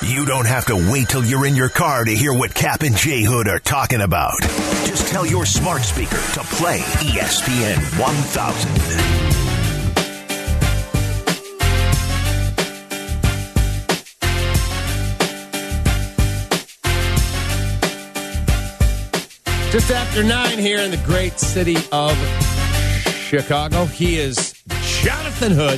You don't have to wait till you're in your car to hear what Cap and J Hood are talking about. Just tell your smart speaker to play ESPN 1000. Just after 9 here in the great city of Chicago. He is Jonathan Hood.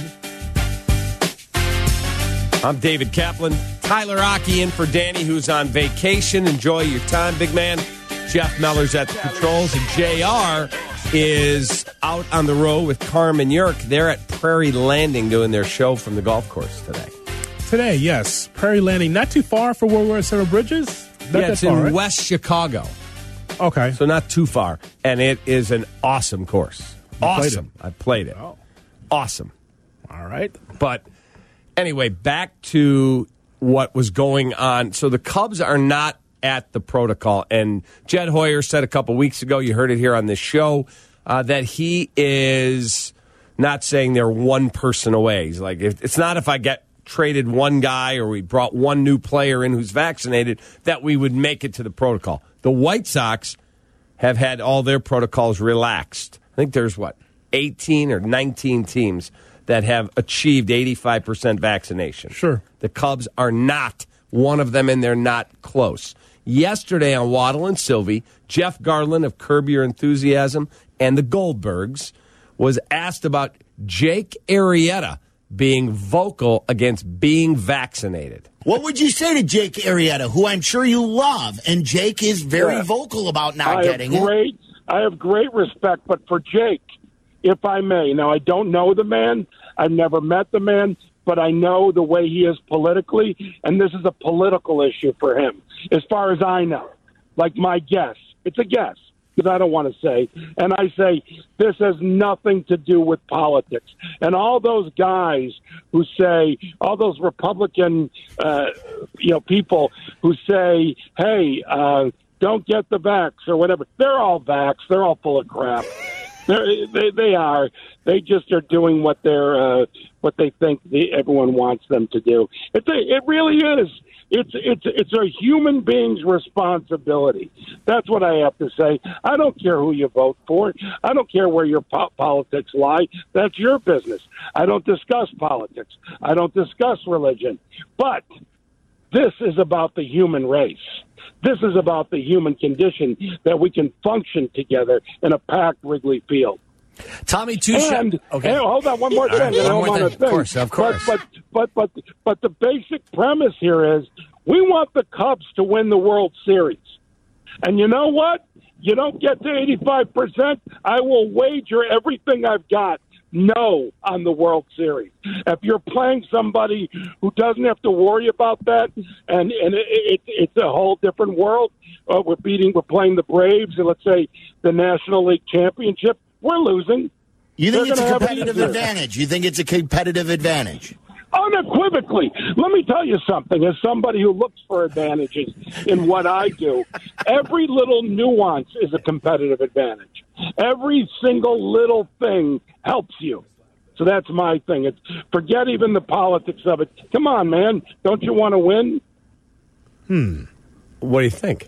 I'm David Kaplan. Tyler Aki in for Danny, who's on vacation. Enjoy your time, big man. Jeff Meller's at the controls. And JR is out on the road with Carmen Yerk. They're at Prairie Landing doing their show from the golf course today. Today, yes. Prairie Landing, not too far for World War Seven Bridges. Yeah, it's in West Chicago. Okay. So not too far. And it is an awesome course. Awesome. I played it. Oh. Awesome. All right. But anyway, back to what was going on. So the Cubs are not at the protocol. And Jed Hoyer said a couple weeks ago, you heard it here on this show, that he is not saying they're one person away. He's like, it's not if I get traded one guy or we brought one new player in who's vaccinated that we would make it to the protocol. The White Sox have had all their protocols relaxed. I think there's, 18 or 19 teams that have achieved 85% vaccination. Sure. The Cubs are not one of them, and they're not close. Yesterday on Waddle and Sylvie, Jeff Garland of Curb Your Enthusiasm and the Goldbergs was asked about Jake Arrieta being vocal against being vaccinated. What would you say to Jake Arrieta, who I'm sure you love, and Jake is very vocal about not getting it? I have great respect, but for Jake, if I may, now I don't know the man, I've never met the man, but I know the way he is politically, and this is a political issue for him, as far as I know. Like my guess. It's a guess, because I don't want to say. And I say, this has nothing to do with politics. And all those guys who say, all those Republican, people who say, hey, don't get the vax or whatever, they're all vax. They're all full of crap. They are. They just are doing what they think everyone wants them to do. It really is. It's a human being's responsibility. That's what I have to say. I don't care who you vote for. I don't care where your politics lie. That's your business. I don't discuss politics. I don't discuss religion. But this is about the human race. This is about the human condition, that we can function together in a packed Wrigley Field. Tommy Touche. And hold on, one more thing. Of course. But the basic premise here is we want the Cubs to win the World Series. And you know what? You don't get to 85%, I will wager everything I've got no on the World Series. If you're playing somebody who doesn't have to worry about that, and it's a whole different world. We're playing the Braves, and let's say the National League Championship. We're losing. You think it's a competitive advantage? You think it's a competitive advantage? Unequivocally. Let me tell you something. As somebody who looks for advantages in what I do, every little nuance is a competitive advantage. Every single little thing helps you. So that's my thing. Forget even the politics of it. Come on, man. Don't you want to win? What do you think?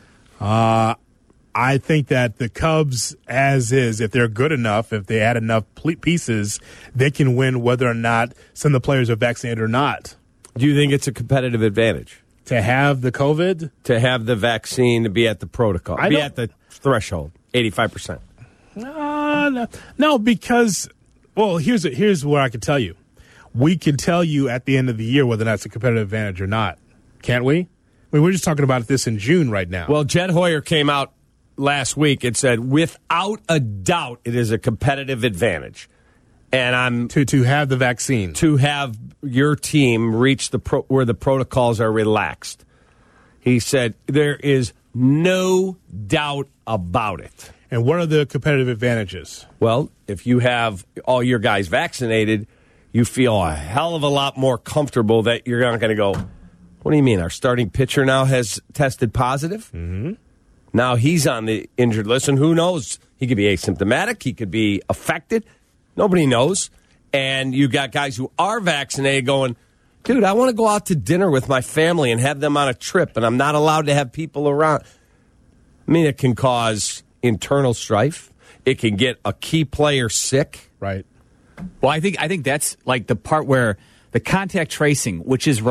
I think that the Cubs, as is, if they're good enough, if they add enough pieces, they can win whether or not some of the players are vaccinated or not. Do you think it's a competitive advantage? To have the COVID? To have the vaccine, to be at the protocol, be at the threshold, 85%. No, because, well, here's what I can tell you. We can tell you at the end of the year whether or not it's a competitive advantage or not. Can't we? I mean, we're just talking about this in June right now. Well, Jed Hoyer came out last week and said, without a doubt, it is a competitive advantage. And I'm to have the vaccine, to have your team reach where the protocols are relaxed. He said there is no doubt about it. And what are the competitive advantages? Well, if you have all your guys vaccinated, you feel a hell of a lot more comfortable that you're not going to go, what do you mean? Our starting pitcher now has tested positive? Mm-hmm. Now he's on the injured list, and who knows? He could be asymptomatic. He could be affected. Nobody knows. And you got guys who are vaccinated going, Dude, I want to go out to dinner with my family and have them on a trip, and I'm not allowed to have people around. I mean, it can cause internal strife. It can get a key player sick. Right. Well, I think that's like the part where the contact tracing, which is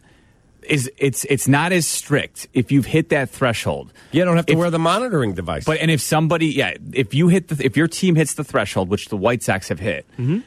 it's not as strict if you've hit that threshold. You don't have to wear the monitoring device. But and if somebody, if your team hits the threshold, which the White Sox have hit,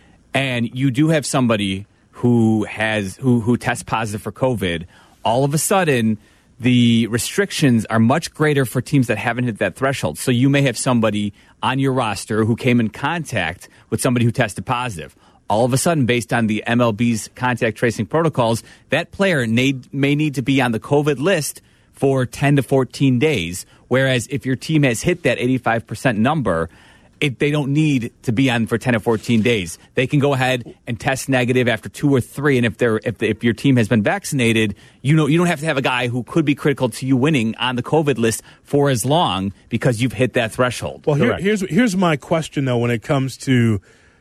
and you do have somebody who tests positive for COVID, all of a sudden the restrictions are much greater for teams that haven't hit that threshold. So you may have somebody on your roster who came in contact with somebody who tested positive. All of a sudden, based on the MLB's contact tracing protocols, that player may need to be on the COVID list for 10 to 14 days. Whereas if your team has hit that 85% number, they don't need to be on for 10 or 14 days. They can go ahead and test negative after 2 or 3. And if your team has been vaccinated, you don't have to have a guy who could be critical to you winning on the COVID list for as long because you've hit that threshold. Well, here's my question, though, when it comes to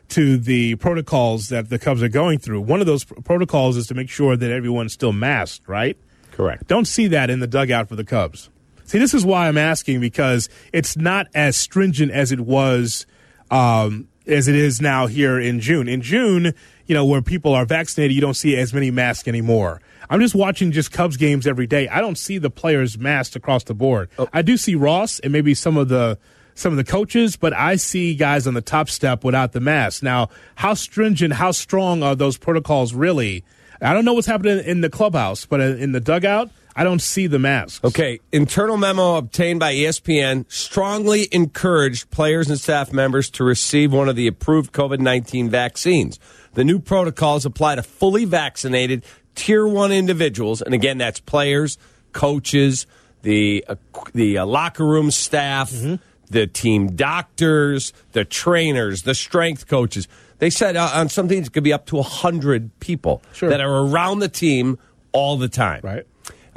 the protocols that the Cubs are going through. One of those protocols is to make sure that everyone's still masked, right? Correct. Don't see that in the dugout for the Cubs. See, this is why I'm asking, because it's not as stringent as it was, as it is now here in June. In June, where people are vaccinated, you don't see as many masks anymore. I'm just watching Cubs games every day. I don't see the players masked across the board. Oh. I do see Ross and maybe some of the coaches, but I see guys on the top step without the mask. Now, how stringent, how strong are those protocols really? I don't know what's happening in the clubhouse, but in the dugout, I don't see the masks. Okay, internal memo obtained by ESPN strongly encouraged players and staff members to receive one of the approved COVID-19 vaccines. The new protocols apply to fully vaccinated Tier 1 individuals, and again, that's players, coaches, the locker room staff, the team doctors, the trainers, the strength coaches. They said on some teams it could be up to 100 people that are around the team all the time. Right.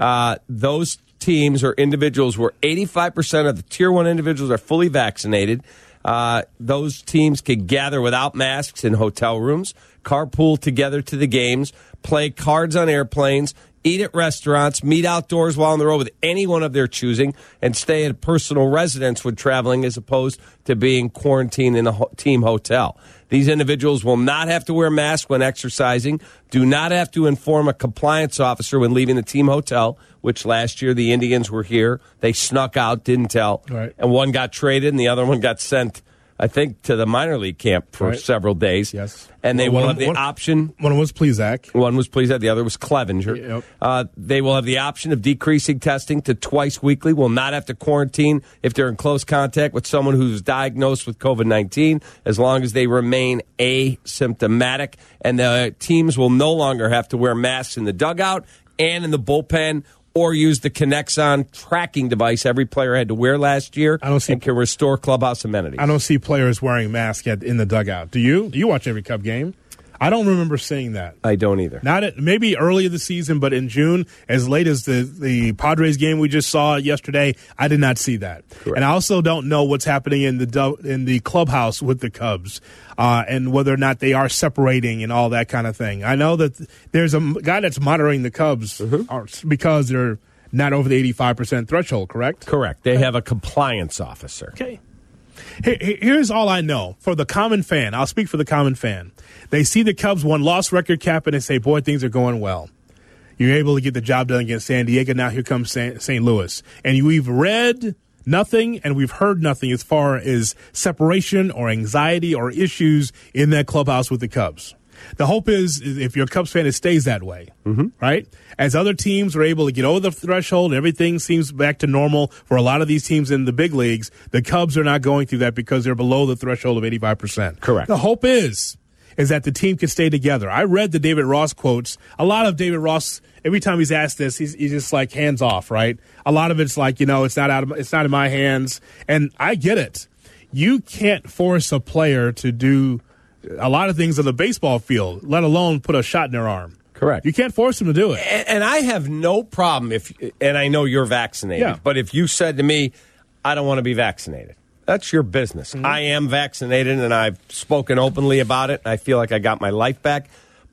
Those teams or individuals where 85% of the Tier 1 individuals are fully vaccinated. Those teams can gather without masks in hotel rooms, carpool together to the games, play cards on airplanes, eat at restaurants, meet outdoors while on the road with anyone of their choosing, and stay at a personal residence when traveling as opposed to being quarantined in a team hotel. These individuals will not have to wear masks when exercising, do not have to inform a compliance officer when leaving the team hotel, which last year the Indians were here. They snuck out, didn't tell, and one got traded and the other one got sent, I think, to the minor league camp for several days. Yes. And they will have the option. One was Plesac. One was Plesac. The other was Clevenger. Yep. They will have the option of decreasing testing to twice weekly, will not have to quarantine if they're in close contact with someone who's diagnosed with COVID-19, as long as they remain asymptomatic. And the teams will no longer have to wear masks in the dugout and in the bullpen, or use the Kinexon tracking device every player had to wear last year and can restore clubhouse amenities. I don't see players wearing masks in the dugout. Do you? Do you watch every Cub game? I don't remember seeing that. I don't either. Maybe early in the season, but in June, as late as the Padres game we just saw yesterday, I did not see that. Correct. And I also don't know what's happening in the clubhouse with the Cubs and whether or not they are separating and all that kind of thing. I know that there's a guy that's monitoring the Cubs because they're not over the 85% threshold, correct? Correct. They have a compliance officer. Okay. Here's all I know. For the common fan, I'll speak for the common fan. They see the Cubs one-loss record cap and they say, boy, things are going well. You're able to get the job done against San Diego. Now here comes St. Louis. And we've read nothing and we've heard nothing as far as separation or anxiety or issues in that clubhouse with the Cubs. The hope is if you're a Cubs fan, it stays that way, right? As other teams are able to get over the threshold, everything seems back to normal for a lot of these teams in the big leagues. The Cubs are not going through that because they're below the threshold of 85%. Correct. The hope is that the team can stay together. I read the David Ross quotes. A lot of David Ross, every time he's asked this, he's just like hands off, right? A lot of it's like, it's not in my hands. And I get it. You can't force a player to do a lot of things on the baseball field, let alone put a shot in their arm. Correct. You can't force them to do it. And I have no problem and I know you're vaccinated, but if you said to me, I don't want to be vaccinated, that's your business. I am vaccinated and I've spoken openly about it and I feel like I got my life back. But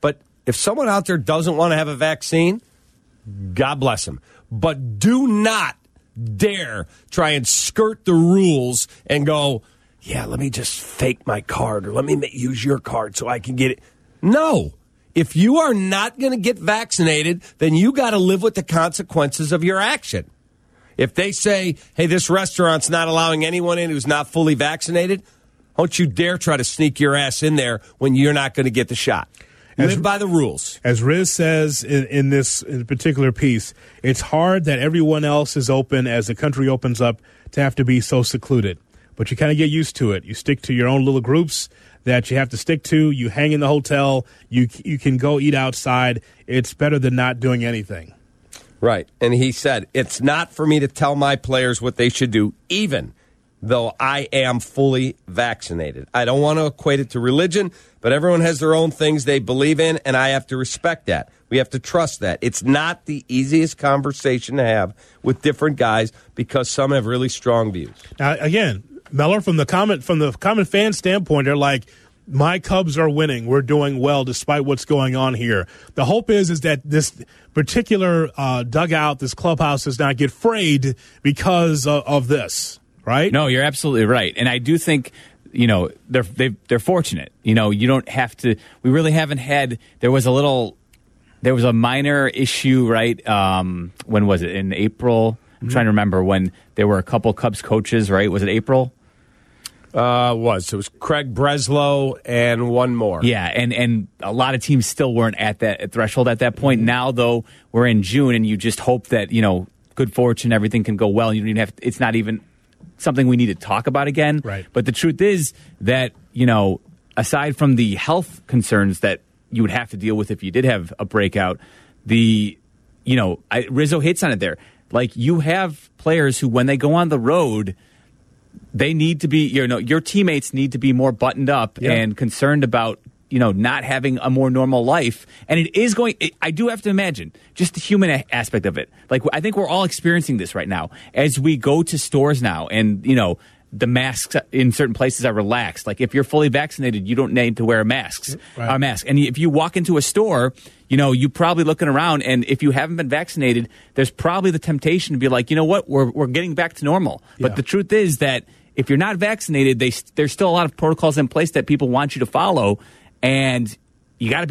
If someone out there doesn't want to have a vaccine, God bless them. But do not dare try and skirt the rules and go, yeah, let me just fake my card or let me use your card so I can get it. No. If you are not going to get vaccinated, then you got to live with the consequences of your action. If they say, hey, this restaurant's not allowing anyone in who's not fully vaccinated, don't you dare try to sneak your ass in there when you're not going to get the shot. Live by the rules. As Riz says in this particular piece, it's hard that everyone else is open as the country opens up to have to be so secluded. But you kind of get used to it. You stick to your own little groups that you have to stick to. You hang in the hotel. You can go eat outside. It's better than not doing anything. Right. And he said, it's not for me to tell my players what they should do, even though I am fully vaccinated. I don't want to equate it to religion, but everyone has their own things they believe in, and I have to respect that. We have to trust that. It's not the easiest conversation to have with different guys because some have really strong views. Now, again, Meller, from the common fan standpoint, they're like, my Cubs are winning. We're doing well despite what's going on here. The hope is that this particular dugout, this clubhouse, does not get frayed because of this. Right? No, you're absolutely right. And I do think, they're fortunate. You don't have to. We really haven't had. There was a minor issue, right? When was it? In April? I'm trying to remember when there were a couple Cubs coaches, right? Was it April? It was Craig Breslow and one more. Yeah, and a lot of teams still weren't at that threshold at that point. Now, though, we're in June, and you just hope that, good fortune, everything can go well. You don't even have. It's not even something we need to talk about again. Right. But the truth is that, aside from the health concerns that you would have to deal with if you did have a breakout, Rizzo hits on it there. Like, you have players who, when they go on the road, they need to be, your teammates need to be more buttoned up and concerned about, not having a more normal life. And it is I do have to imagine just the human aspect of it. Like, I think we're all experiencing this right now as we go to stores now and, the masks in certain places are relaxed. Like, if you're fully vaccinated, you don't need to wear a mask. And if you walk into a store, you're probably looking around, and if you haven't been vaccinated, there's probably the temptation to be like, you know what, we're getting back to normal. But the truth is that if you're not vaccinated, there's still a lot of protocols in place that people want you to follow, and you got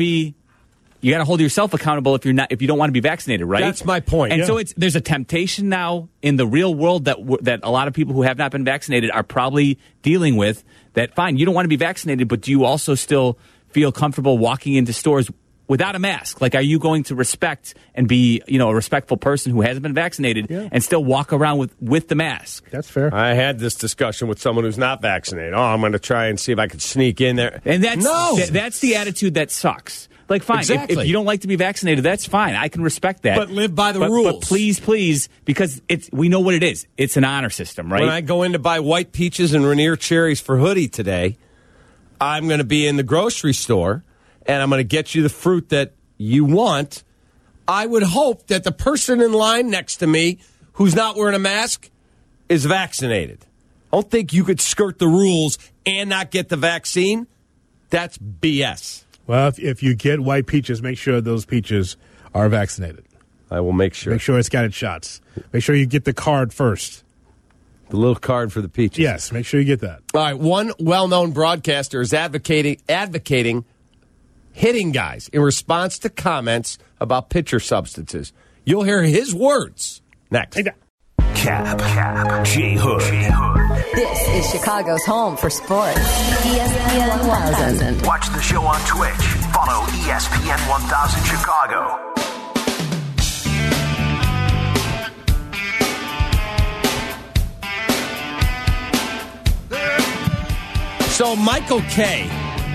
to hold yourself accountable if you don't want to be vaccinated, right? That's my point. And so there's a temptation now in the real world that a lot of people who have not been vaccinated are probably dealing with. That fine, you don't want to be vaccinated, but do you also still feel comfortable walking into stores without a mask? Like, are you going to respect and be, a respectful person who hasn't been vaccinated and still walk around with the mask? That's fair. I had this discussion with someone who's not vaccinated. I'm going to try and see if I can sneak in there. And that's the attitude that sucks. Like, fine, exactly. If you don't like to be vaccinated, that's fine. I can respect that. But live by the rules. But please, because we know what it is. It's an honor system, right? When I go in to buy white peaches and Rainier cherries for Hoodie today, I'm going to be in the grocery store, and I'm going to get you the fruit that you want. I would hope that the person in line next to me who's not wearing a mask is vaccinated. I don't think you could skirt the rules and not get the vaccine. That's BS. Well, if you get white peaches, make sure those peaches are vaccinated. I will make sure. Make sure it's got its shots. Make sure you get the card first. The little card for the peaches. Yes, make sure you get that. All right, one well-known broadcaster is advocating hitting guys in response to comments about pitcher substances. You'll hear his words next. Cap, J Hood. This is Chicago's home for sports. ESPN 1000. Watch the show on Twitch. Follow ESPN 1000 Chicago. So Michael Kay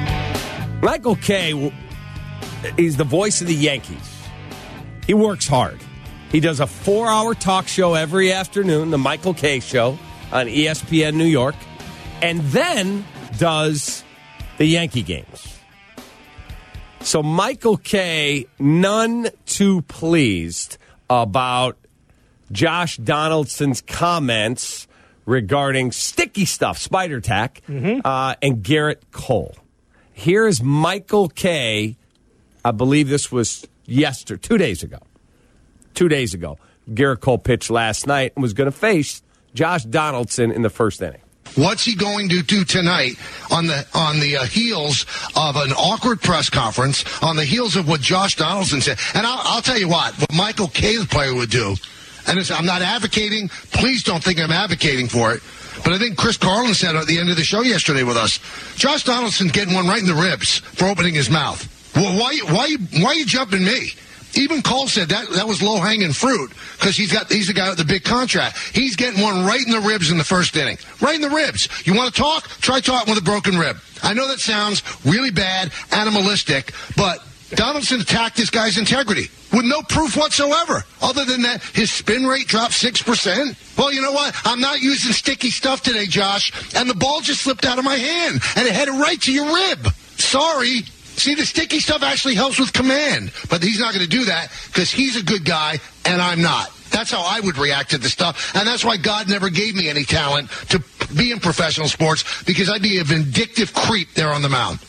is the voice of the Yankees. He works hard. He does a 4-hour talk show every afternoon, the Michael Kay Show on ESPN New York, and then does the Yankee games. So Michael Kay, none too pleased about Josh Donaldson's comments regarding sticky stuff, spider tack, and Garrett Cole. Here is Michael Kay I believe this was 2 days ago. 2 days ago. Garrett Cole pitched last night and was going to face Josh Donaldson in the first inning. What's he going to do tonight on the heels of an awkward press conference, on the heels of what Josh Donaldson said? And I'll tell you what Michael Kay, the player, would do. And I'm not advocating. Please don't think I'm advocating for it. But I think Chris Carlin said at the end of the show yesterday with us, Josh Donaldson's getting one right in the ribs for opening his mouth. Well, why you jumping me? Even Cole said that was low-hanging fruit because he's the guy with the big contract. He's getting one right in the ribs in the first inning. Right in the ribs. You want to talk? Try talking with a broken rib. I know that sounds really bad, animalistic, but Donaldson attacked this guy's integrity with no proof whatsoever. Other than that, his spin rate dropped 6%. Well, you know what? I'm not using sticky stuff today, Josh, and the ball just slipped out of my hand, and it headed right to your rib. Sorry. See, the sticky stuff actually helps with command, but he's not going to do that because he's a good guy and I'm not. That's how I would react to this stuff, and that's why God never gave me any talent to be in professional sports because I'd be a vindictive creep there on the mound.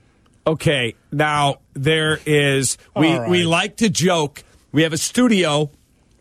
Okay, now there is, we like to joke, we have a studio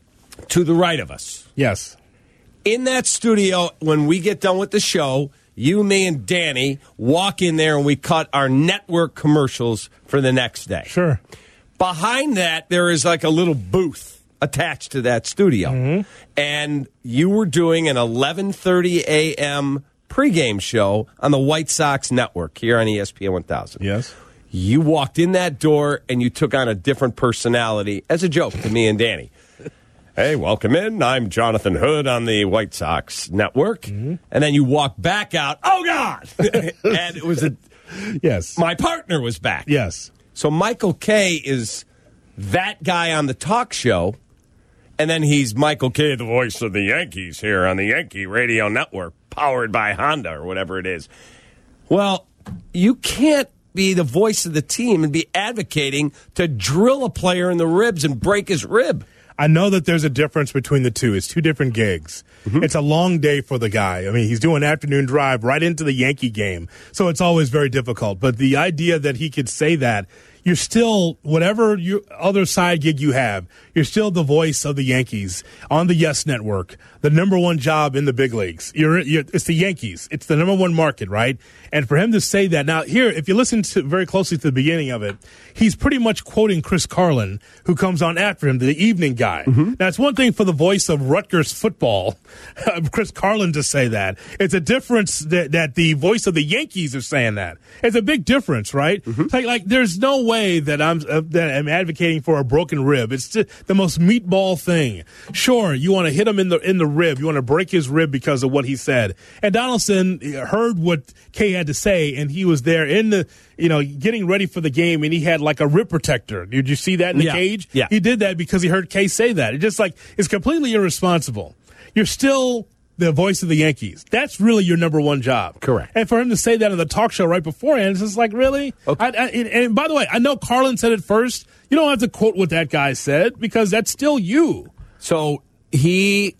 to the right of us. Yes. In that studio, when we get done with the show, you, me, and Danny walk in there and we cut our network commercials for the next day. Sure. Behind that, there is like a little booth attached to that studio. Mm-hmm. And you were doing an 11:30 a.m. pregame show on the White Sox Network here on ESPN 1000. Yes. You walked in that door and you took on a different personality as a joke to me and Danny. Hey, welcome in. I'm Jonathan Hood on the White Sox Network. Mm-hmm. And then you walk back out. Oh, God! And it was yes. My partner was back. Yes. So Michael Kay is that guy on the talk show. And then he's Michael Kay, the voice of the Yankees here on the Yankee Radio Network, powered by Honda or whatever it is. Well, you can't be the voice of the team and be advocating to drill a player in the ribs and break his rib. I know that there's a difference between the two. It's two different gigs. Mm-hmm. It's a long day for the guy. I mean, he's doing an afternoon drive right into the Yankee game, so it's always very difficult. But the idea that he could say that, you're still, whatever your other side gig you have, you're still the voice of the Yankees on the Yes Network, the number one job in the big leagues. It's the Yankees. It's the number one market, right? And for him to say that, now here, if you listen to very closely to the beginning of it, he's pretty much quoting Chris Carlin, who comes on after him, the evening guy. Mm-hmm. Now, it's one thing for the voice of Rutgers football, Chris Carlin, to say that. It's a difference that the voice of the Yankees is saying that. It's a big difference, right? Mm-hmm. Like there's no way that I'm advocating for a broken rib. It's the most meatball thing. Sure, you want to hit him in the rib. You want to break his rib because of what he said. And Donaldson heard what Kay had to say, and he was there in the, getting ready for the game, and he had like a rib protector. Did you see that in the cage? Yeah. He did that because he heard Kay say that. It's just like, it's completely irresponsible. You're still the voice of the Yankees. That's really your number one job. Correct. And for him to say that on the talk show right beforehand, it's just like, really? Okay. And by the way, I know Carlin said it first. You don't have to quote what that guy said because that's still you. So he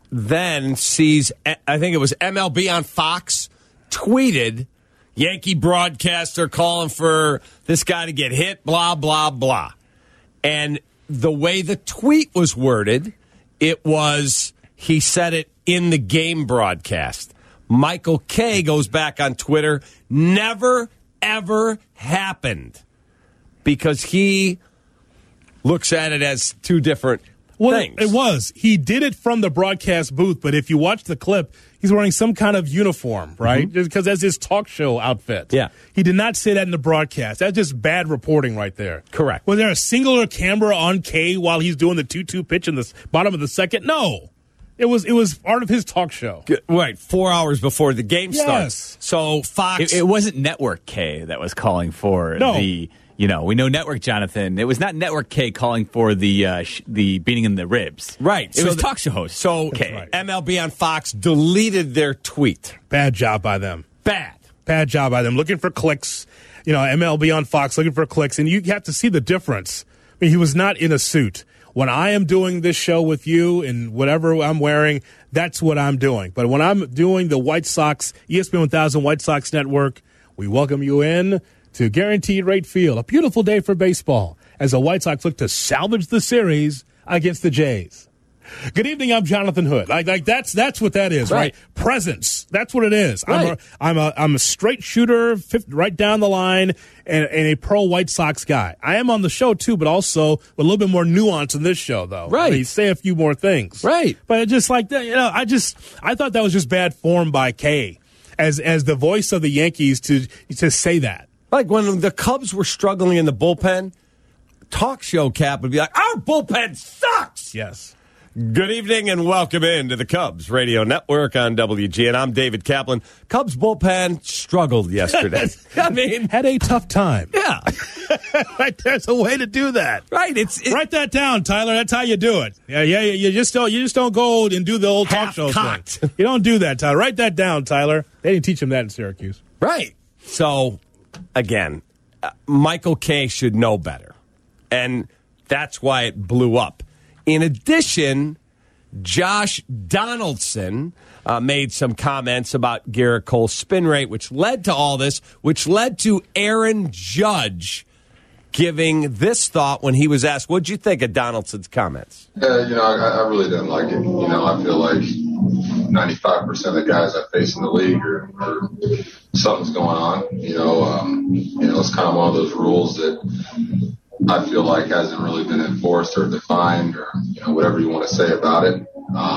then sees, I think it was MLB on Fox, tweeted, Yankee broadcaster calling for this guy to get hit, blah, blah, blah. And the way the tweet was worded, it was, he said it in the game broadcast. Michael Kay goes back on Twitter, never, ever happened. Because he looks at it as two different things. It was. He did it from the broadcast booth, but if you watch the clip, he's wearing some kind of uniform, right? Mm-hmm. Because that's his talk show outfit. Yeah. He did not say that in the broadcast. That's just bad reporting right there. Correct. Was there a singular camera on Kay while he's doing the 2-2 pitch in the bottom of the second? No. It was part of his talk show. Right, 4 hours before the game starts. So Fox... It wasn't Network K that was calling for the... we know Network Jonathan. It was not Network K calling for the beating in the ribs. Right. It was talk show host. So K. MLB on Fox deleted their tweet. Bad job by them. Bad job by them. Looking for clicks. MLB on Fox looking for clicks. And you have to see the difference. I mean, he was not in a suit. When I am doing this show with you and whatever I'm wearing, that's what I'm doing. But when I'm doing the White Sox, ESPN 1000 White Sox Network, we welcome you in to Guaranteed Rate Field. A beautiful day for baseball as the White Sox look to salvage the series against the Jays. Good evening, I'm Jonathan Hood. That's what that is, right? Presence. That's what it is. Right. I'm a straight shooter, right down the line, and a pro White Sox guy. I am on the show too, but also with a little bit more nuance in this show, though. Right. I mean, say a few more things. Right. But just like that, I thought that was just bad form by Kay as the voice of the Yankees to say that. Like when the Cubs were struggling in the bullpen, talk show Cap would be like, "Our bullpen sucks." Yes. Good evening and welcome in to the Cubs Radio Network on WGN. I'm David Kaplan. Cubs bullpen struggled yesterday. I mean, had a tough time. Yeah. Right, there's a way to do that. Right. Write that down, Tyler. That's how you do it. Yeah. You just don't go and do the old talk show thing. You don't do that, Tyler. Write that down, Tyler. They didn't teach him that in Syracuse. Right. So, again, Michael Kay should know better. And that's why it blew up. In addition, Josh Donaldson made some comments about Garrett Cole's spin rate, which led to all this, which led to Aaron Judge giving this thought when he was asked, what'd you think of Donaldson's comments? I really didn't like it. I feel like 95% of the guys I face in the league are something's going on. It's kind of one of those rules that I feel like hasn't really been enforced or defined or, whatever you want to say about it.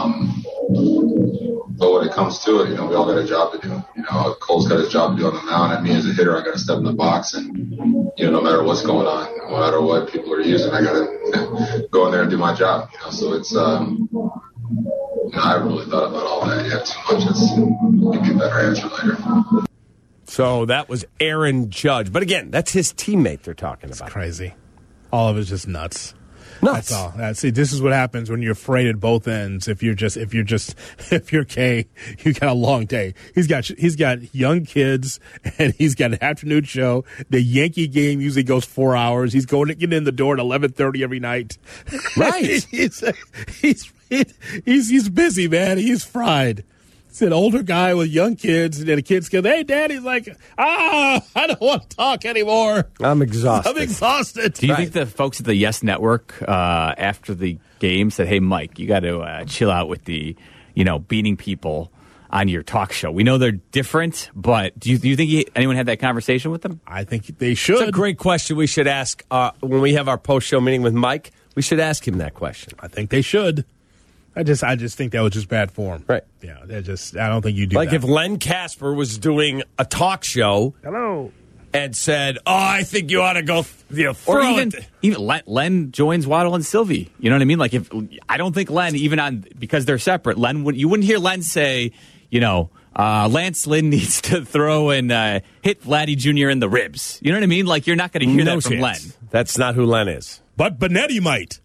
But when it comes to it, we all got a job to do. Cole's got his job to do on the mound, and me as a hitter, I got to step in the box and, no matter what's going on, no matter what people are using, I got to go in there and do my job. So it's, I haven't really thought about all that yet too much. I'll give you a better answer later. So that was Aaron Judge. But again, that's his teammate they're talking about. It's crazy. All of it's just nuts. Nuts. That's all. See, this is what happens when you're afraid at both ends. If you're Kay, you got a long day. He's got young kids, and he's got an afternoon show. The Yankee game usually goes 4 hours. He's going to get in the door at 11:30 every night. Right. he's busy, man. He's fried. It's an older guy with young kids, and the kids go, "Hey, Dad." He's like, I don't want to talk anymore. I'm exhausted. Do you think the folks at the Yes Network after the game said, "Hey, Mike, you got to chill out with the, beating people on your talk show"? We know they're different, but do you think anyone had that conversation with them? I think they should. It's a great question. We should ask when we have our post-show meeting with Mike. We should ask him that question. I think they should. I just think that was just bad form. Right. Yeah, I don't think you do like that. If Len Casper was doing a talk show. Hello. And said, I think you ought to go, or even Len joins Waddle and Sylvie. You know what I mean? Like I don't think Len, because they're separate, you wouldn't hear Len say, Lance Lynn needs to throw and hit Vladdy Jr. in the ribs. You know what I mean? Like you're not going to hear that from Len. That's not who Len is. But Benetti might.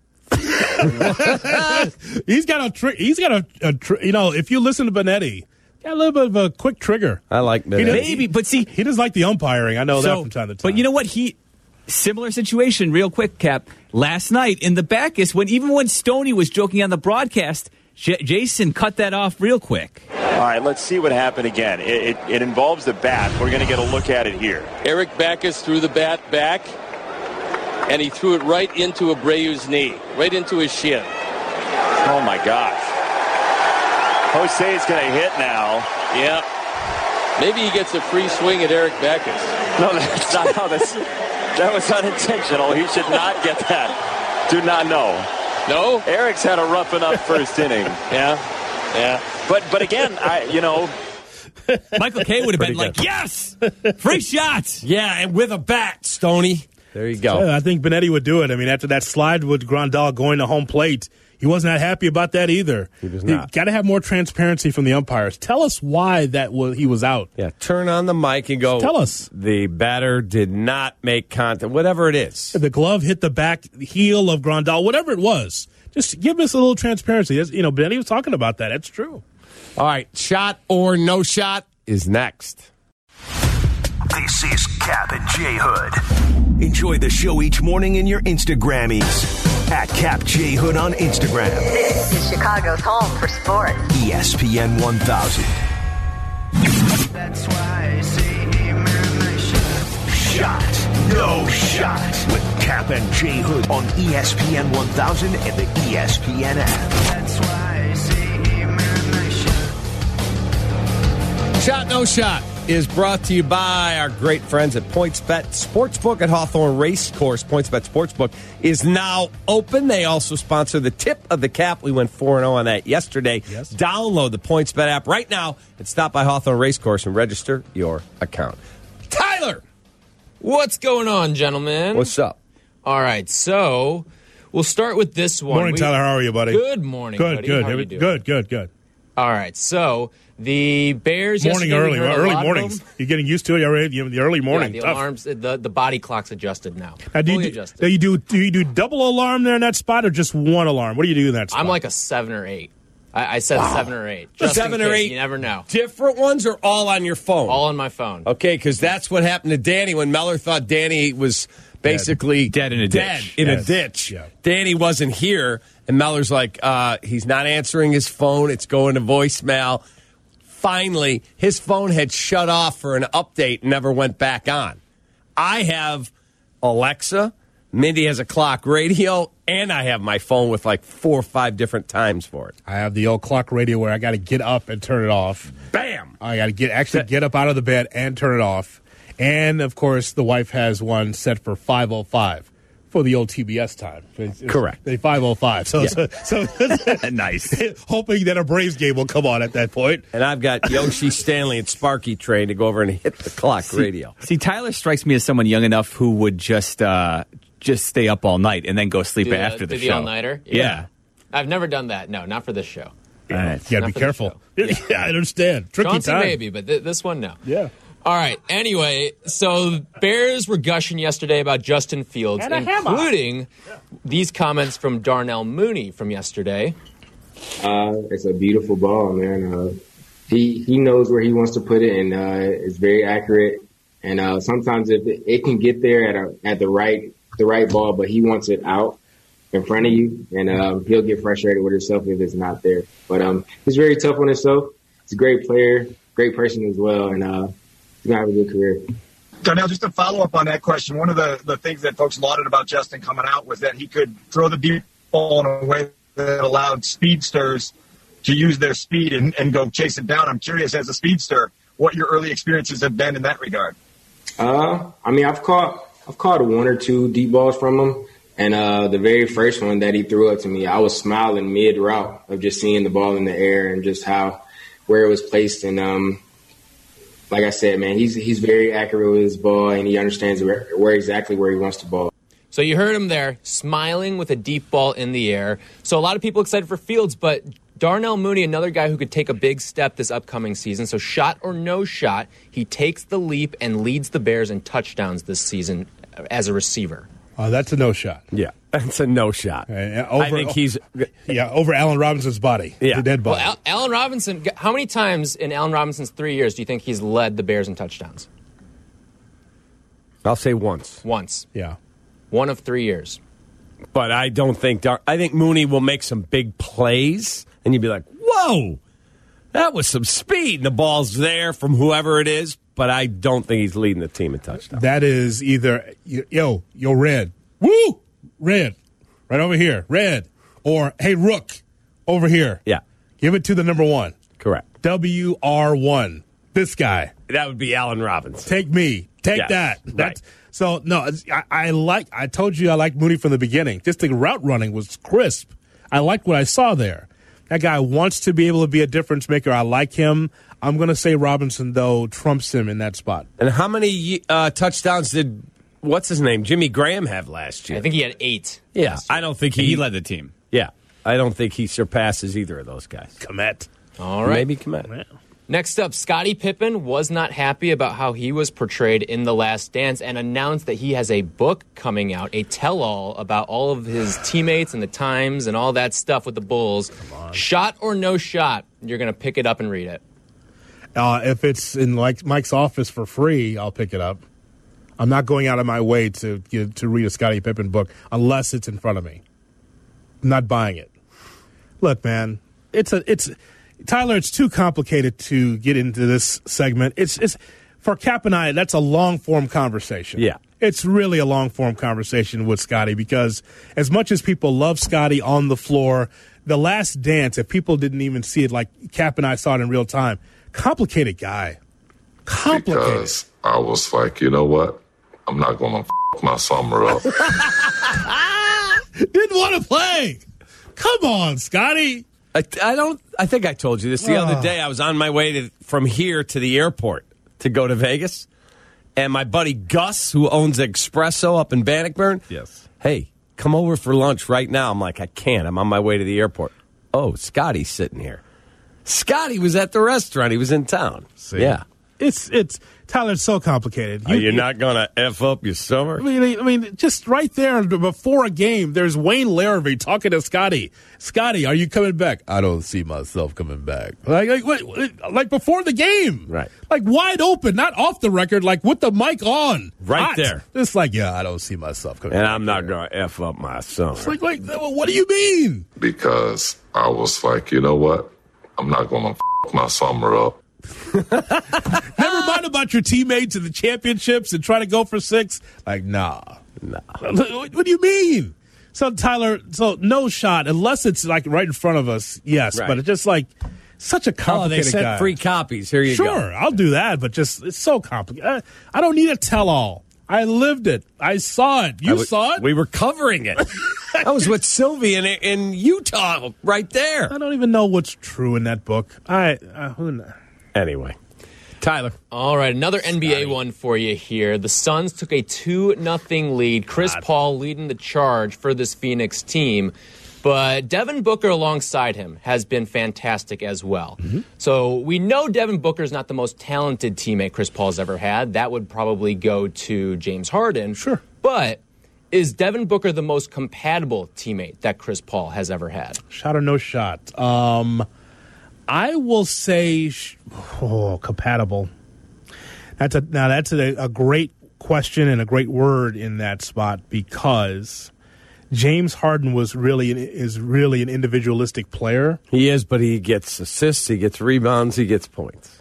He's got a trick. If you listen to Benetti, got a little bit of a quick trigger. I like Benetti. But see, he doesn't like the umpiring. I know that from time to time. But you know what? Similar situation, real quick, Cap. Last night in the Bacchus, even when Stoney was joking on the broadcast, Jason cut that off real quick. All right, let's see what happened again. It involves the bat. We're going to get a look at it here. Eric Bacchus threw the bat back, and he threw it right into Abreu's knee, right into his shin. Oh, my gosh. Jose's going to hit now. Yeah. Maybe he gets a free swing at Eric Bacchus. No, that's not how this... That was unintentional. He should not get that. Do not know. No? Eric's had a rough enough first inning. Yeah. But again, Michael Kay would have been like, good. Yes! Free shots! Yeah, and with a bat, Stoney. There you go. I think Benetti would do it. I mean, after that slide with Grandal going to home plate, he wasn't that happy about that either. He was not. Got to have more transparency from the umpires. Tell us why he was out. Yeah, turn on the mic and go. Tell us. The batter did not make contact, whatever it is. The glove hit the back heel of Grandal, whatever it was. Just give us a little transparency. Benetti was talking about that. That's true. All right, shot or no shot is next. This is Cap and J Hood. Enjoy the show each morning in your Instagrammies. At Cap J Hood on Instagram. This is Chicago's home for sports. ESPN 1000. That's why I say, hey, man, Shot. No Shot. With Cap and J Hood on ESPN 1000 and the ESPN app. That's why I say Shot No Shot is brought to you by our great friends at PointsBet Sportsbook at Hawthorne Racecourse. PointsBet Sportsbook is now open. They also sponsor the Tip of the Cap. We went 4-0 on that yesterday. Yes. Download the PointsBet app right now and stop by Hawthorne Racecourse and register your account. Tyler! What's going on, gentlemen? What's up? All right, so we'll start with this one. Morning, Tyler. How are you, buddy? Good morning, buddy. Good, How are you doing? Good. All right, so the Bears early mornings. You're getting used to it already. The early morning. Yeah, the alarms, the body clock's adjusted now. Do you do double alarm there in that spot or just one alarm? What do you do in that spot? I'm like a 7 or 8. I said 7 or 8. Just 7 or 8. You never know. Different ones or all on your phone? All on my phone. Okay, because that's what happened to Danny when Meller thought Danny was basically dead in a ditch. Yeah. Danny wasn't here, and Meller's like, he's not answering his phone. It's going to voicemail. Finally, his phone had shut off for an update and never went back on. I have Alexa. Mindy has a clock radio, and I have my phone with like 4 or 5 different times for it. I have the old clock radio where I got to get up and turn it off. Bam! I got to get up out of the bed and turn it off. And, of course, the wife has one set for 5:05 for the old TBS time. Correct. 5:05. So nice. Hoping that a Braves game will come on at that point. And I've got Yoshi, Stanley, and Sparky trained to go over and hit the clock radio. See, Tyler strikes me as someone young enough who would just stay up all night and then go sleep after the show. The all-nighter? Yeah. I've never done that. No, not for this show. All right. You got to be careful. Yeah, I understand. Tricky Johnson time. maybe, but this one, no. Yeah. All right. Anyway, so Bears were gushing yesterday about Justin Fields, including these comments from Darnell Mooney from yesterday. It's a beautiful ball, man. He knows where he wants to put it, and it's very accurate. And sometimes if it can get there at the right ball, but he wants it out in front of you, and he'll get frustrated with himself if it's not there. But he's very tough on himself. He's a great player, great person as well, and he's going to have a good career. Darnell, just to follow up on that question, one of the things that folks lauded about Justin coming out was that he could throw the deep ball in a way that allowed speedsters to use their speed and go chase it down. I'm curious, as a speedster, what your early experiences have been in that regard. I've caught 1 or 2 deep balls from him. And the very first one that he threw up to me, I was smiling mid-route of just seeing the ball in the air and just where it was placed. And like I said, man, he's very accurate with his ball, and he understands where exactly he wants to ball. So you heard him there, smiling with a deep ball in the air. So a lot of people excited for Fields, but Darnell Mooney, another guy who could take a big step this upcoming season. So shot or no shot, he takes the leap and leads the Bears in touchdowns this season as a receiver. That's a no shot. Yeah, that's a no shot. I think he's over Allen Robinson's body. Yeah, the dead body. Well, Allen Robinson. How many times in Allen Robinson's 3 years do you think he's led the Bears in touchdowns? I'll say once. Once. Yeah. 1 of 3 years. But I don't think I think Mooney will make some big plays, and you'd be like, "Whoa, that was some speed." And the ball's there from whoever it is. But I don't think he's leading the team in touchdowns. That is either, yo, Red. Woo! Red. Right over here. Red. Or, hey, Rook. Over here. Yeah. Give it to the number 1. Correct. WR1. This guy. That would be Allen Robinson. Take me. Take that. Right. So, no, I told you I liked Mooney from the beginning. Just the route running was crisp. I liked what I saw there. That guy wants to be able to be a difference maker. I like him. I'm going to say Robinson, though, trumps him in that spot. And how many touchdowns did, what's his name, Jimmy Graham have last year? I think he had 8. Yeah, I don't think he led the team. Yeah, I don't think he surpasses either of those guys. Komet. All right. Maybe Komet. Yeah. Next up, Scottie Pippen was not happy about how he was portrayed in The Last Dance and announced that he has a book coming out, a tell-all about all of his teammates and the times and all that stuff with the Bulls. Shot or no shot, you're going to pick it up and read it. If it's in Mike's office for free, I'll pick it up. I'm not going out of my way to read a Scottie Pippen book unless it's in front of me. I'm not buying it. Look, man, Tyler, it's too complicated to get into this segment. It's for Cap and I, that's a long-form conversation. Yeah. It's really a long-form conversation with Scotty because as much as people love Scotty on the floor, The Last Dance, if people didn't even see it like Cap and I saw it in real time, complicated guy. Complicated. Because I was like, you know what? I'm not going to f*** my summer up. Didn't want to play. Come on, Scotty. I think I told you this the other day. I was on my way from here to the airport to go to Vegas. And my buddy Gus, who owns Espresso up in Bannockburn, yes, hey, come over for lunch right now. I'm like, I can't. I'm on my way to the airport. Oh, Scotty's sitting here. Scotty was at the restaurant. He was in town. See? Yeah. It's Tyler, it's so complicated. You're not going to F up your summer? I mean, just right there before a game, there's Wayne Larrivee talking to Scotty. Scotty, are you coming back? I don't see myself coming back. Like before the game. Right. Like wide open, not off the record, like with the mic on. Right hot. there. It's like, yeah, I don't see myself coming and back. And I'm not going to F up my summer. It's like, what do you mean? Because I was like, you know what? I'm not going to f*** my summer up. Never mind about your teammates and the championships and try to go for 6. Like, nah. What do you mean? So, Tyler, no shot, unless it's like right in front of us, yes. Right. But it's just like such a complicated they sent guy. Free copies. Here you go. Sure, I'll do that, but just it's so complicated. I don't need a tell-all. I lived it. I saw it. You saw it? We were covering it. That was with Sylvie in Utah right there. I don't even know what's true in that book. Anyway, Tyler. All right, another NBA one for you here. The Suns took a 2-0 lead. Chris Paul leading the charge for this Phoenix team. But Devin Booker alongside him has been fantastic as well. Mm-hmm. So we know Devin Booker is not the most talented teammate Chris Paul's ever had. That would probably go to James Harden. Sure. But is Devin Booker the most compatible teammate that Chris Paul has ever had? Shot or no shot? I will say compatible. That's a great question and a great word in that spot because James Harden is really an individualistic player. He is, but he gets assists, he gets rebounds, he gets points.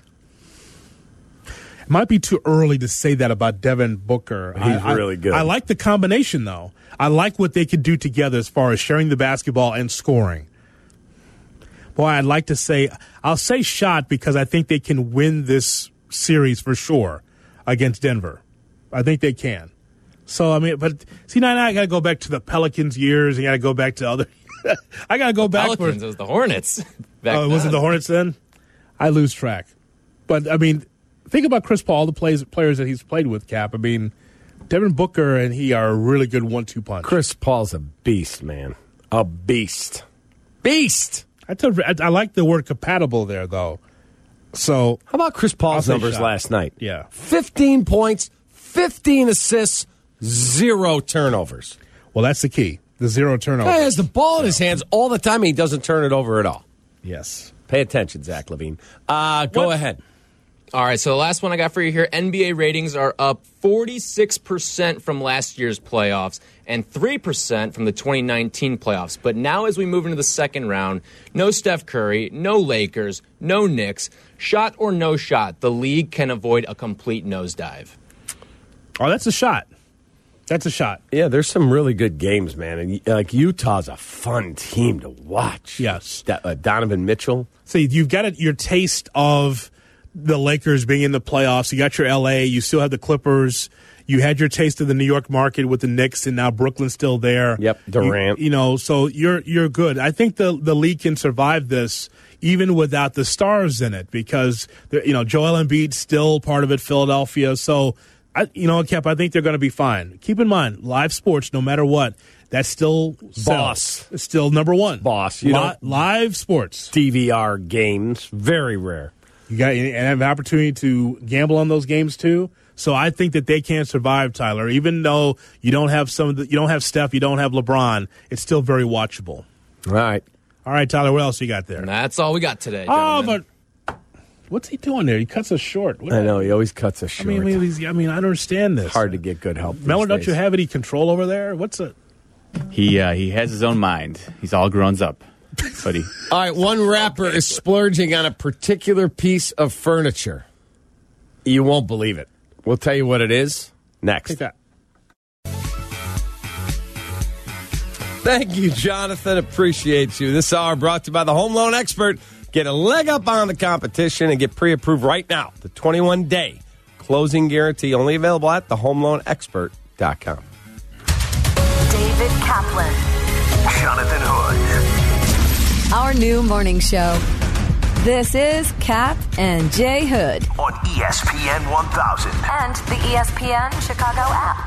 It might be too early to say that about Devin Booker. He's really good. I like the combination, though. I like what they could do together as far as sharing the basketball and scoring. Boy, I'd like to say, I'll say shot because I think they can win this series for sure against Denver. I think they can. So, I mean, but see, now I got to go back to the Pelicans years. I got to go back to other. I got to go back. Pelicans, it was the Hornets. Was it the Hornets then? I lose track. But, I mean, think about Chris Paul, the players that he's played with, Cap. I mean, Devin Booker and he are a really good 1-2 punch. Chris Paul's a beast, man. A beast. Beast! I like the word compatible there, though. So, how about Chris Paul's numbers last night? Yeah. 15 points, 15 assists, 0 turnovers. Well, that's the key. The 0 turnovers. Guy has the ball in his hands all the time, and he doesn't turn it over at all. Yes. Pay attention, Zach LaVine. Go ahead. All right, so the last one I got for you here, NBA ratings are up 46% from last year's playoffs and 3% from the 2019 playoffs. But now as we move into the second round, no Steph Curry, no Lakers, no Knicks. Shot or no shot, the league can avoid a complete nosedive. Oh, that's a shot. That's a shot. Yeah, there's some really good games, man. And like Utah's a fun team to watch. Yes. Donovan Mitchell. See, you've got your taste of the Lakers being in the playoffs. You got your L.A. You still have the Clippers. You had your taste of the New York market with the Knicks, and now Brooklyn's still there. Yep, Durant. So you're good. I think the league can survive this even without the stars in it because Joel Embiid's still part of it, Philadelphia. So Cap, I think they're going to be fine. Keep in mind, live sports, no matter what, that's still boss. It's still number one. Boss. Live sports. DVR games, very rare. You got and have an opportunity to gamble on those games too. So I think that they can survive, Tyler. Even though you don't have you don't have Steph, you don't have LeBron, it's still very watchable. All right, Tyler. What else you got there? And that's all we got today, gentlemen. But what's he doing there? He cuts us short. I know he always cuts us short. I don't understand this. Hard to get good help. Miller, don't you have any control over there? What's it? He has his own mind. He's all grown up. Buddy. All right, one rapper is splurging on a particular piece of furniture. You won't believe it. We'll tell you what it is next. Take that. Thank you, Jonathan. Appreciate you. This hour brought to you by the Home Loan Expert. Get a leg up on the competition and get pre-approved right now. The 21-day closing guarantee only available at thehomeloanexpert.com. David Kaplan. Jonathan Hood. Our new morning show. This is Cap and J Hood. On ESPN 1000. And the ESPN Chicago app.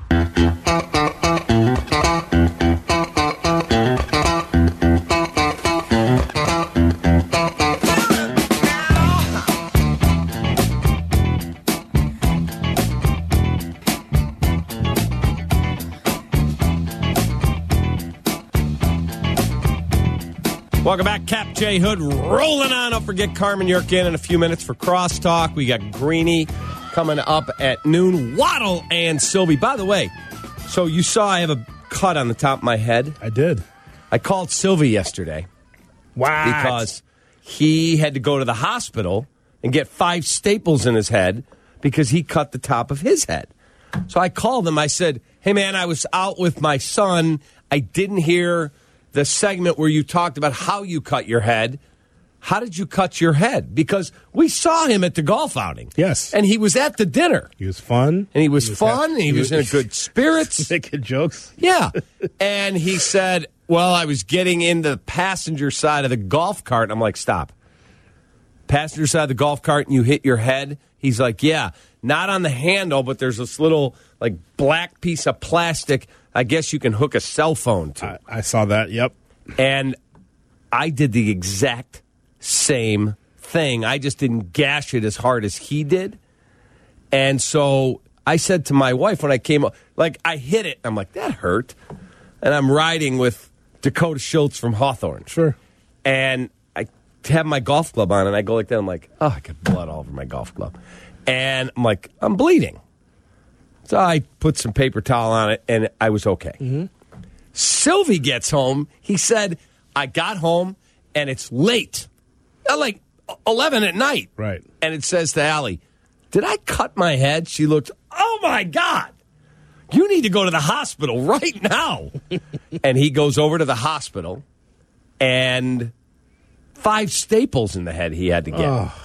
Welcome back, Cap J Hood, rolling on. Don't forget Carmen York in a few minutes for Crosstalk. We got Greeny coming up at noon. Waddle and Sylvie. By the way, so you saw I have a cut on the top of my head. I did. I called Sylvie yesterday. Wow. Because he had to go to the hospital and get 5 staples in his head because he cut the top of his head. So I called him. I said, hey, man, I was out with my son. I didn't hear the segment where you talked about how you cut your head. How did you cut your head? Because we saw him at the golf outing. Yes. And he was at the dinner. He was fun. And he was fun. And he was in good spirits. Making jokes. Yeah. And he said, well, I was getting in the passenger side of the golf cart. And I'm like, stop. Passenger side of the golf cart and you hit your head? He's like, yeah. Not on the handle, but there's this little like black piece of plastic I guess you can hook a cell phone to. I saw that, yep. And I did the exact same thing. I just didn't gash it as hard as he did. And so I said to my wife when I came up, like, I hit it. I'm like, that hurt. And I'm riding with Dakota Schultz from Hawthorne. Sure. And I have my golf club on, and I go like that. I'm like, oh, I got blood all over my golf club. And I'm like, I'm bleeding. So I put some paper towel on it, and I was okay. Mm-hmm. Sylvie gets home. He said, I got home, and it's late. Like 11 at night. Right. And it says to Allie, did I cut my head? She looked, oh, my God. You need to go to the hospital right now. And he goes over to the hospital, and 5 staples in the head he had to get. Oh.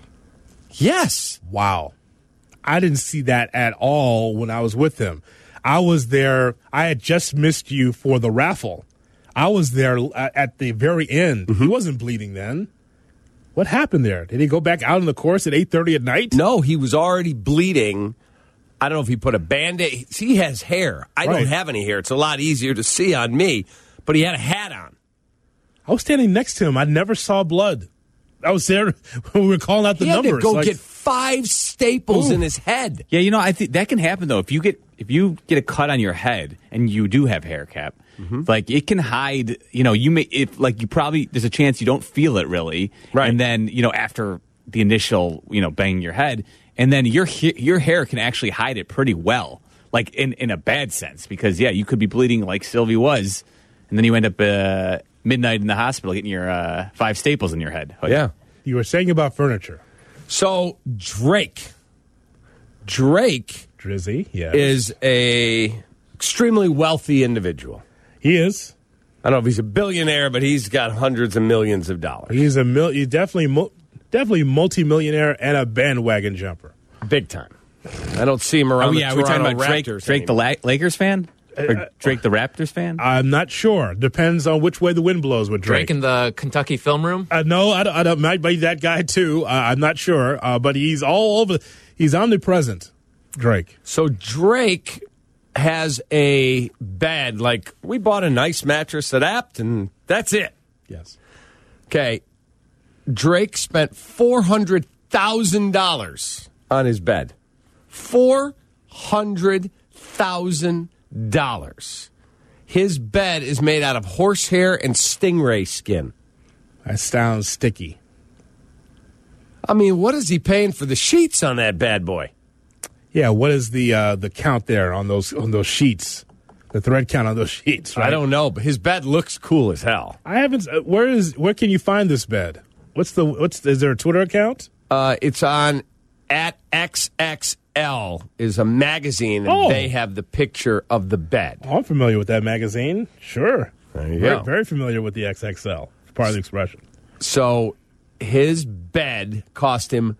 Yes. Wow. I didn't see that at all when I was with him. I was there. I had just missed you for the raffle. I was there at the very end. Mm-hmm. He wasn't bleeding then. What happened there? Did he go back out on the course at 8:30 at night? No, he was already bleeding. I don't know if he put a Band-Aid. He has hair. I don't have any hair. It's a lot easier to see on me. But he had a hat on. I was standing next to him. I never saw blood. I was there when we were calling out the numbers. He had to go get 5 staples in his head. Yeah, you know, I think that can happen though. If you get a cut on your head and you do have hair, Cap, like it can hide. You know, there's a chance you don't feel it really, right? And then after the initial banging your head, and then your hair can actually hide it pretty well, like in a bad sense, because you could be bleeding like Sylvie was, and then you end up midnight in the hospital getting your 5 staples in your head. Yeah. You were saying about furniture. So Drake Drizzy, yes, is a extremely wealthy individual. He is. I don't know if he's a billionaire, but he's got hundreds of millions of dollars. He's he's definitely multimillionaire and a bandwagon jumper. Big time. I don't see him around the Toronto we're talking about Raptors Drake the Lakers fan? Or Drake the Raptors fan? I'm not sure. Depends on which way the wind blows with Drake. Drake in the Kentucky film room? No, I don't. Might be that guy too. I'm not sure. But he's all over. He's omnipresent, Drake. So Drake has a bed. Like, we bought a nice mattress at Apt, and that's it. Yes. Okay. Drake spent $400,000 on his bed. $400,000. His bed is made out of horsehair and stingray skin. That sounds sticky. I mean, what is he paying for the sheets on that bad boy? Yeah, what is the count there on those sheets? The thread count on those sheets, right? I don't know, but his bed looks cool as hell. I haven't. Where can you find this bed? Is there a Twitter account? It's on At XXL is a magazine, and they have the picture of the bed. Oh, I'm familiar with that magazine. Sure. There you go. Very familiar with the XXL. It's part of the expression. So his bed cost him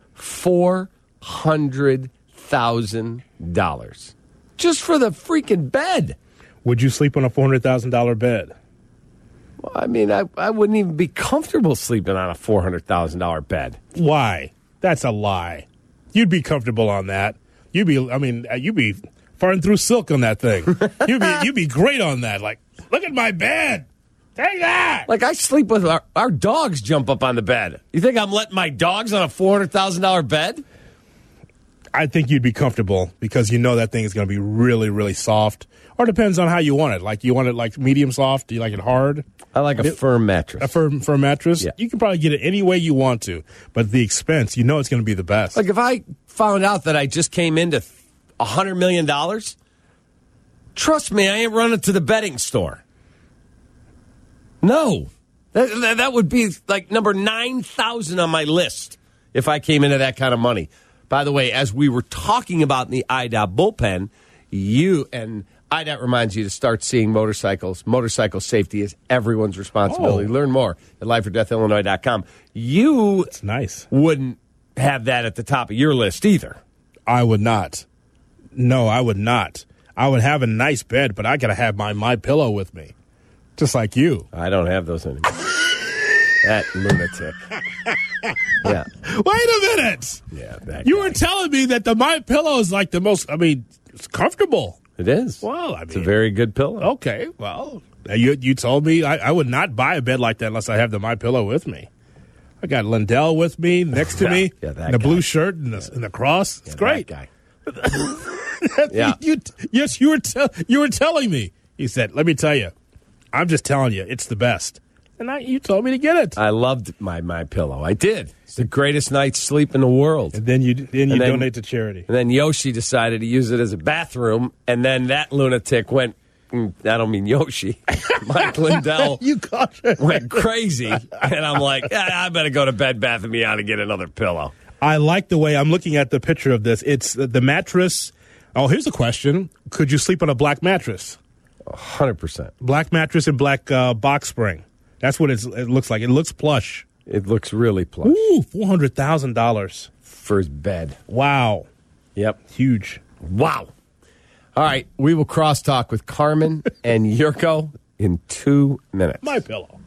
$400,000 just for the freaking bed. Would you sleep on a $400,000 bed? Well, I mean, I wouldn't even be comfortable sleeping on a $400,000 bed. Why? That's a lie. You'd be comfortable on that. You'd be farting through silk on that thing. You'd be great on that. Like, look at my bed. Take that. Like, I sleep with our dogs jump up on the bed. You think I'm letting my dogs on a $400,000 bed? I think you'd be comfortable because you know that thing is going to be really, really soft. Or it depends on how you want it. Like, you want it like medium soft? Do you like it hard? I like a firm mattress. A firm mattress? Yeah. You can probably get it any way you want to. But the expense, you know it's going to be the best. Like, if I found out that I just came into $100 million, trust me, I ain't running to the bedding store. No. That would be like number 9,000 on my list if I came into that kind of money. By the way, as we were talking about in the IDOT bullpen, IDOT reminds you to start seeing motorcycles. Motorcycle safety is everyone's responsibility. Learn more at lifeordeathillinois.com. It's nice. Wouldn't have that at the top of your list either. I would not. No, I would not. I would have a nice bed, but I got to have my pillow with me, just like you. I don't have those anymore. That lunatic. Yeah. Wait a minute. Yeah. You were telling me that the My Pillow is like the most. I mean, it's comfortable. It is. Well, it's a very good pillow. Okay. Well, you told me I would not buy a bed like that unless I have the My Pillow with me. I got Lindell with me next to me, the blue shirt and the cross. It's great. That guy. Yes, you were telling me. He said, "Let me tell you, I'm just telling you, it's the best." And you told me to get it. I loved my pillow. I did. It's the greatest night's sleep in the world. And then you donate to charity. And then Yoshi decided to use it as a bathroom, and then that lunatic went. I don't mean Yoshi. Mike Lindell went crazy, and I'm like, I better go to Bed Bath & Beyond and get another pillow. I like the way I'm looking at the picture of this. It's the mattress. Oh, here's a question: could you sleep on a black mattress? 100%. Black mattress and black box spring. That's what it looks like. It looks plush. It looks really plush. Ooh, $400,000 for his bed. Wow. Yep. Huge. Wow. All right, we will crosstalk with Carmen and Yurko in 2 minutes. My Pillow.